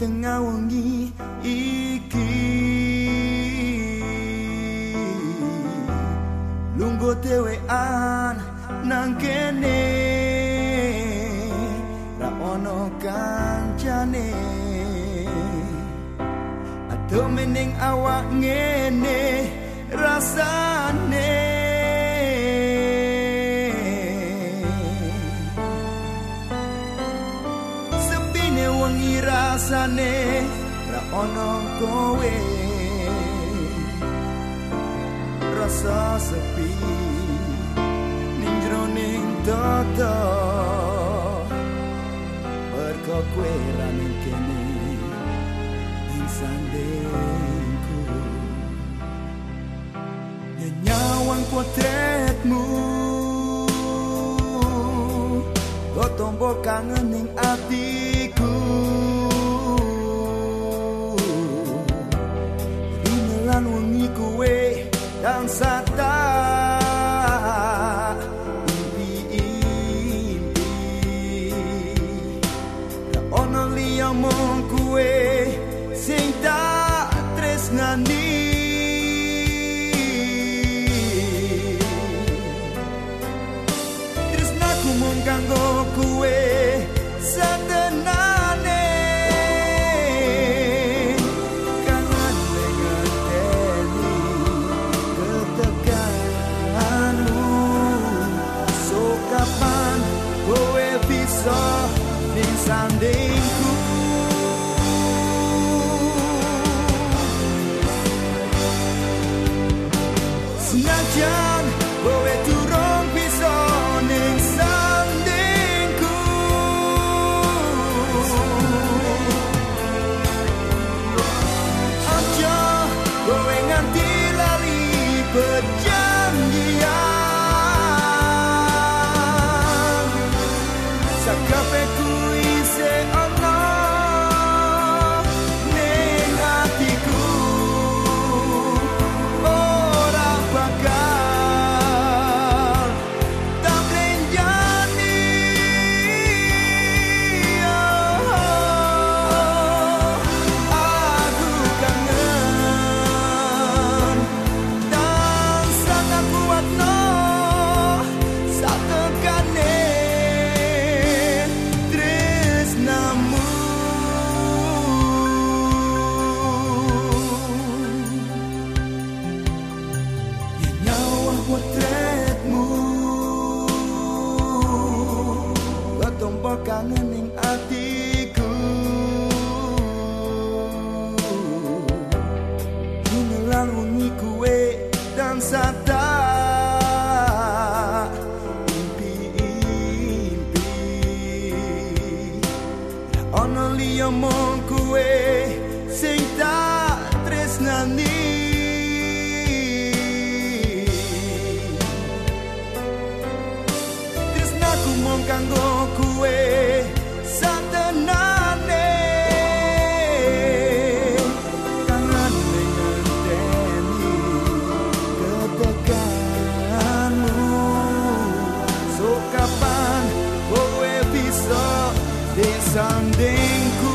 tengah wengi iki lungguh dhewean nang kene ra ono kancane aduh mening awak ngene rasane sepine wengi rasane ra ono kowe rasa sepi ning jroning dodo mergo kowe ra ning kene ing sandengku nyawang potretmu go tombo kangen ning atiku rinelan wengi kowe dan sata impi-impi ra ono liya mung kowe sing tak tresnani tresnaku mung kanggo kowe satenane kapan kowe bisa ning sandingku senajan kowe durung bisa ning sandingku aja kowe nganti lali perjanjian kabehku isih ana ning atiku ora bakal tak blenjani aku kangen dan sangat kuatno satekane potretmu ketompo kangen ning atiku hinelan wengi kowe dan sata impi-impi ono liya mung kowe sing tak tresnani mung kanggo kowe satenane kangen ngenteni keteganmu so kapan kowe bisa disandingku